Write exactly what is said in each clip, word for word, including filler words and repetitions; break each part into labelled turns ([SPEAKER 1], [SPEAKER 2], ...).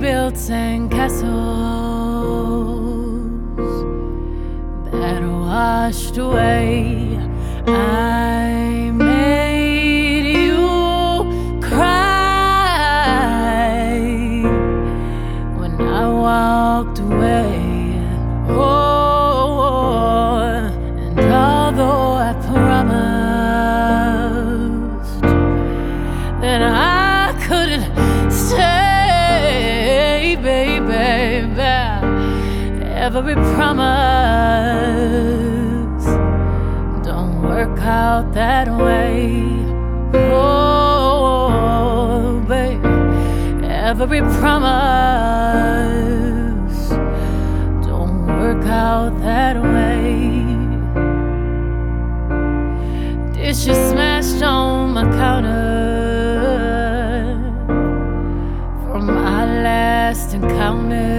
[SPEAKER 1] built sandcastles that washed away. I made you cry when I walked away. Oh, and although I promised that I couldn't stay, baby, every promise don't work out that way. Oh, baby, every promise don't work out that way. Dishes smashed on my counter from our last encounter.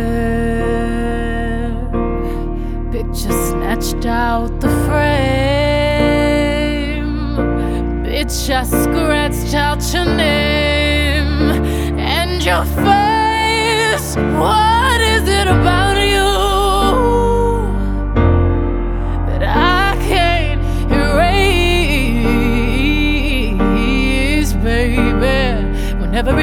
[SPEAKER 1] Picture snatched out the frame. Bitch, I scratched out your name and your face. What is it about you that I can't erase, baby? When every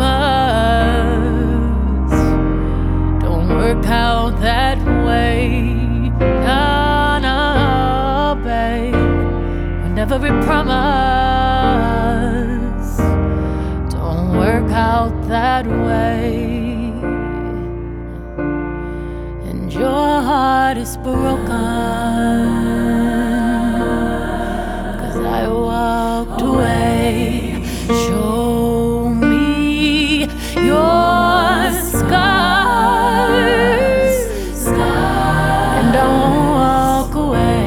[SPEAKER 1] promise don't work out that way. No, no, babe. When every promise don't work out that way, and your heart is broken 'cause I walked away. Show me your scars, and don't walk away.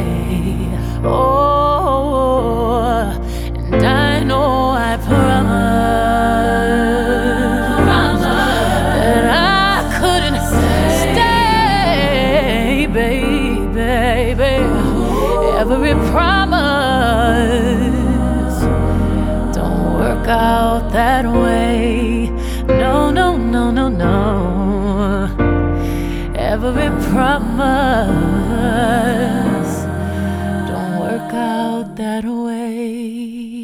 [SPEAKER 1] Oh, and I know I promised that I couldn't stay, baby. Every promise don't work out that way. No, no, no, no, no. Every promise don't work out that way.